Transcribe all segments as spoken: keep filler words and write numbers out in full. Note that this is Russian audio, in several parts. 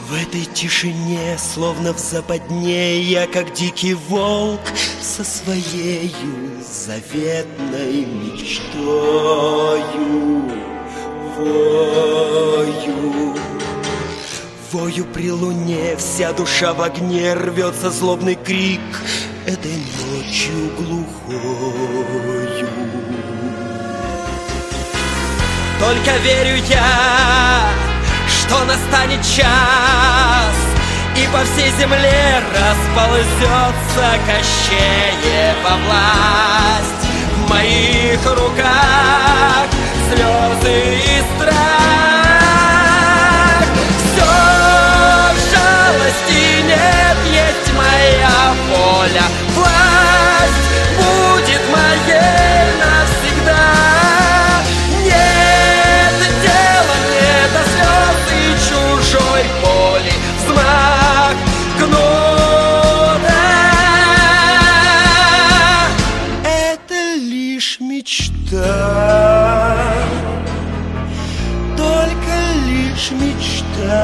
В этой тишине, словно в западне, я, как дикий волк, со своею заветной мечтою вою. Вою при луне, вся душа в огне, рвется злобный крик этой ночью глухою. Только верю я, что настанет час, и по всей земле расползется Кощеева власть. В моих руках слезы и страх. Все в жалости нет, есть моя воля. Власть будет моей навсегда. Нет дела мне до слез и чужой боли. Взмах гнута — это лишь мечта, только лишь мечта.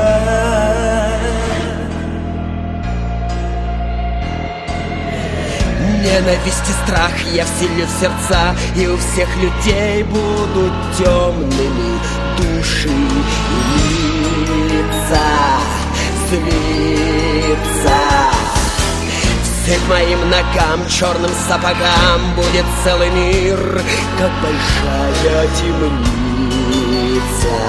Ненависть и страх я вселю в сердца, и у всех людей будут темными души и лица. Злиться всех моим ногам, черным сапогам будет целый мир, как большая темница.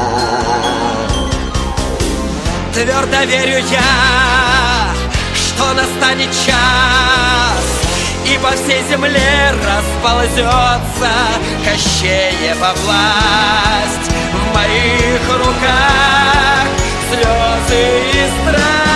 Твердо верю я, что настанет час, и по всей земле расползется Кощеева власть. В моих руках слезы и страх.